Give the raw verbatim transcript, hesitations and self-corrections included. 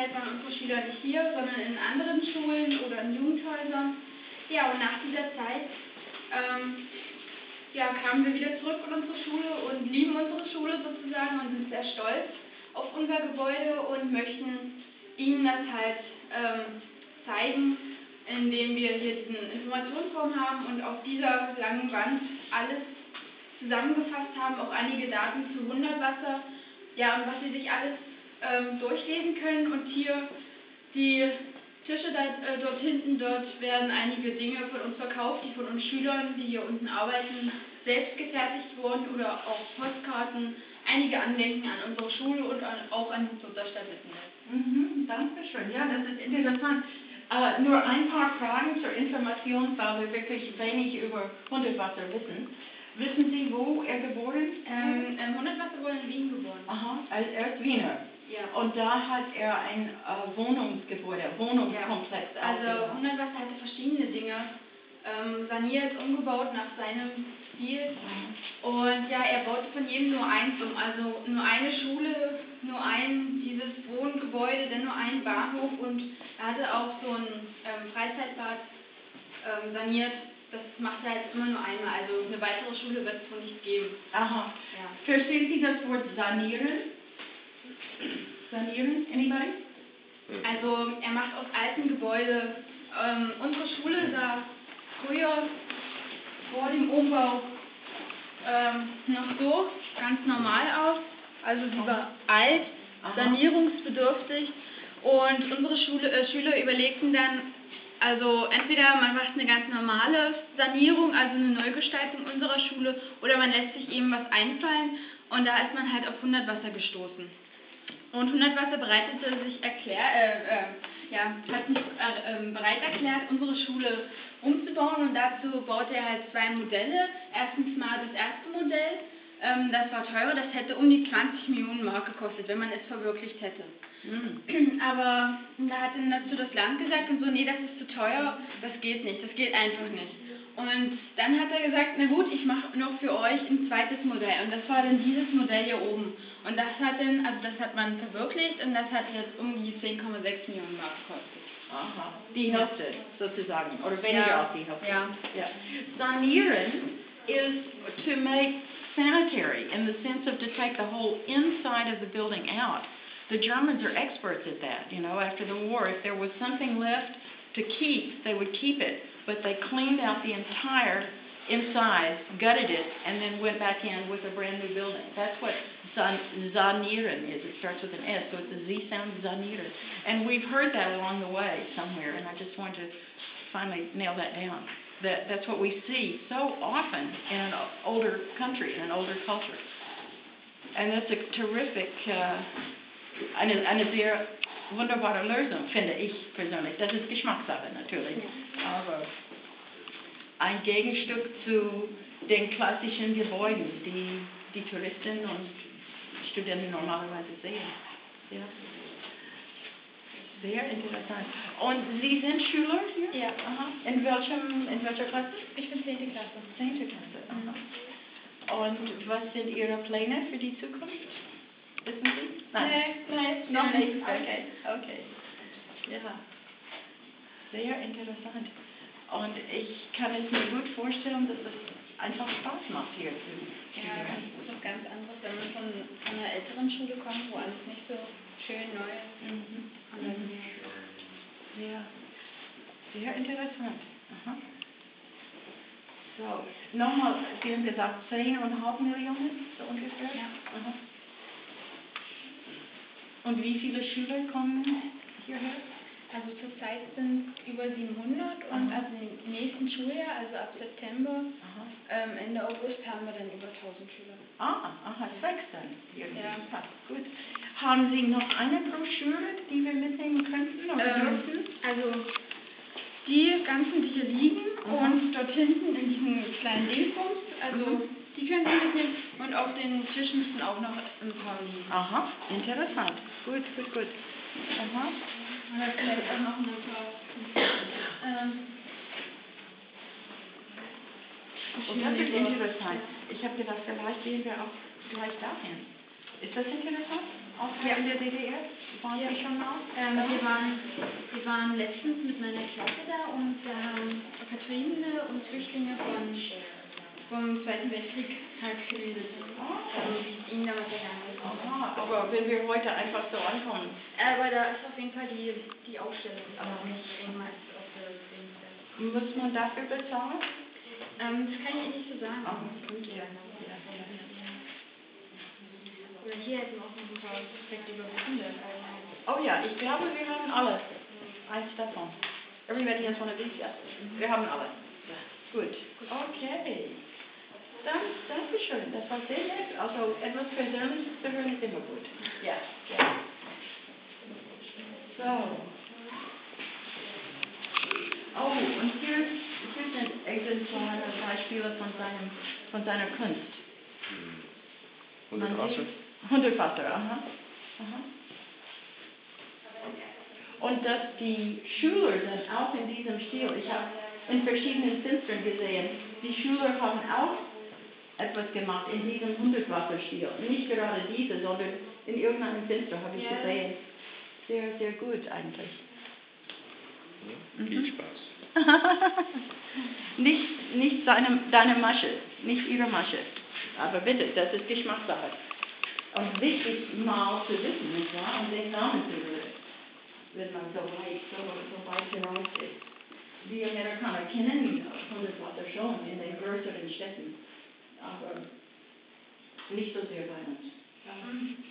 Zeit waren unsere Schüler nicht hier, sondern in anderen Schulen oder in Jugendhäusern. Ja, und nach dieser Zeit ähm, ja, kamen wir wieder zurück in unsere Schule und lieben unsere Schule sozusagen und sind sehr stolz auf unser Gebäude und möchten Ihnen das halt ähm, zeigen, indem wir hier diesen Informationsraum haben und auf dieser langen Wand alles zusammengefasst haben, auch einige Daten zu Hundertwasser, ja, und was Sie sich alles ähm, durchlesen können. Und hier die Tische da, äh, dort hinten, dort werden einige Dinge von uns verkauft, die von uns Schülern, die hier unten arbeiten, selbst gefertigt wurden, oder auch Postkarten, einige Andenken an unsere Schule und an, auch an Lutherstadt Wittenberg. Mhm, danke schön. Ja, das ist interessant. Uh, nur ein paar Fragen zur Information, weil wir wirklich wenig über Hundertwasser wissen. Wissen Sie, wo er geboren ist? Ähm, ähm, Hundertwasser wurde in Wien geboren. Aha, er ist Wiener. Ja. Und da hat er ein äh, Wohnungsgebäude, Wohnungskomplex. Ja. Also Hundertwasser hatte verschiedene Dinge ähm, saniert, umgebaut nach seinem Stil. Mhm. Und ja, er baute von jedem nur eins um. Also nur eine Schule, nur ein dieses Wohngebäude, dann nur einen Bahnhof, und er hatte auch so ein ähm, Freizeitbad ähm, saniert. Das macht er jetzt immer nur einmal. Also eine weitere Schule wird es wohl nicht geben. Aha. Ja. Verstehen Sie das Wort sanieren? Sanieren? Anybody? Also er macht aus alten Gebäude. Ähm, unsere Schule sah früher vor dem Umbau ähm, noch so ganz normal aus. Also sie war alt, sanierungsbedürftig, und unsere Schule, äh, Schüler überlegten dann, also entweder man macht eine ganz normale Sanierung, also eine Neugestaltung unserer Schule, oder man lässt sich eben was einfallen, und da ist man halt auf Hundertwasser gestoßen. Und Hundertwasser bereitete sich erklär, äh, äh, ja, hat sich äh, äh, bereit erklärt, unsere Schule umzubauen, und dazu baute er halt zwei Modelle. Erstens mal das erste Modell, ähm, das war teurer, das hätte um die zwanzig Millionen Mark gekostet, wenn man es verwirklicht hätte. Mhm. Aber da hat dann dazu das Land gesagt und so, nee, das ist zu teuer, das geht nicht, das geht einfach nicht. Und dann hat er gesagt, na gut, ich mache noch für euch ein zweites Modell, und das war dann dieses Modell hier oben. Und das hat dann, also das hat man verwirklicht, und das hat jetzt um die zehn Komma sechs Millionen Mark gekostet. Aha, die Hälfte sozusagen, oder weniger ja. als die Hälfte. Ja. Ja. Sanieren is to make sanitary in the sense of to take the whole inside of the building out. The Germans are experts at that, you know, after the war. If there was something left to keep, they would keep it. But they cleaned out the entire inside, gutted it, and then went back in with a brand new building. That's what san sanieren is. It starts with an S, so it's a Z sound, sanieren. And we've heard that along the way somewhere, and I just wanted to finally nail that down. That, that's what we see so often in an older country, in an older culture. And that's a terrific, uh, eine, eine sehr wunderbare Lösung, finde ich persönlich. Das ist Geschmackssache natürlich. Aber ein Gegenstück zu den klassischen Gebäuden, die die Touristen und Studenten normalerweise sehen. Ja. Sehr interessant. Und Sie sind Schüler hier? Ja. Aha. In, welchem, in welcher Klasse? Ich bin zehnte Klasse. zehnte Klasse. Aha. Und was sind Ihre Pläne für die Zukunft? Wissen Sie? Nein, nein, noch noch nicht. nicht. Okay, okay. Ja, sehr interessant. Und ich kann es mir gut vorstellen, dass es einfach Spaß macht hier zu studieren. Ja, das ist was ganz anderes, wenn man von, von einer älteren Schule kommt, wo alles nicht so schön neu ist. Mhm. Und dann, ja, sehr interessant. Aha. So, nochmal, Sie haben gesagt, zehn Komma fünf Millionen, so ungefähr? Ja. Aha. Und wie viele Schüler kommen hierher? Also zurzeit sind es über siebenhundert, und Aha. ab dem nächsten Schuljahr, also ab September, ähm, Ende August, haben wir dann über tausend Schüler. Ah, aha, es wächst dann. Irgendwie. Ja. Ah, gut. Haben Sie noch eine Broschüre, die wir mitnehmen könnten oder Ähm, dürfen? Also die ganzen, die hier liegen, Aha. und dort hinten in diesen kleinen Dingsbums, also Mhm. die können Sie mitnehmen, und auf den Tisch müssten auch noch ein paar liegen. Aha, interessant. Gut, gut, gut. Aha. Oder vielleicht auch noch ein paar. Ähm, Und das ist interessant. Ich habe gedacht, vielleicht gehen wir auch gleich dahin. Ist das interessant? Auch Ja. in der D D R? Waren Sie schon mal? Ähm, wir, waren, wir waren letztens mit meiner Klasse da und da haben Vertriebene und Flüchtlinge von, vom Zweiten Weltkrieg halt geredet. Also wie es ihnen damals ergangen ist. Aha, aber wenn wir heute einfach so ankommen. Aber da ist auf jeden Fall die, die Ausstellung, aber nicht irgendwas auf der Ding. Muss man dafür bezahlen? Ähm, das kann ich Ihnen nicht so sagen. Ah, gut, ja. Oder hier hätten wir auch noch ein paar Aspekte über Kinder. Oh ja, ich glaube, wir haben alle. Eins davon. Everybody has one of these, ja. Wir haben alle. Ja. Gut. Okay. Dann, danke schön. Das war sehr nett. Also etwas Persönliches zu hören ist immer gut. Ja, ja. So. Oh, und hier, hier sind Exemplare, Beispiele von, seinem, von seiner Kunst. Hundertwasser? Hundertwasser, aha. aha. Und dass die Schüler dann auch in diesem Stil, ich habe in verschiedenen Fenstern gesehen, die Schüler haben auch etwas gemacht in diesem Hundertwasser-Stil. Nicht gerade diese, sondern in irgendeinem Fenster habe ich Ja. gesehen. Sehr, sehr gut eigentlich. Ja, viel Spaß. nicht nicht seine, deine Masche, nicht ihre Masche. Aber bitte, das ist Geschmackssache. Und wichtig mal zu wissen, nicht wahr? Und den Namen zu hören, wenn man so weit, so, so weit hinaus ist. Die Amerikaner kennen Hundertwasser schon in den größeren Städten, aber nicht so sehr bei uns. Ja.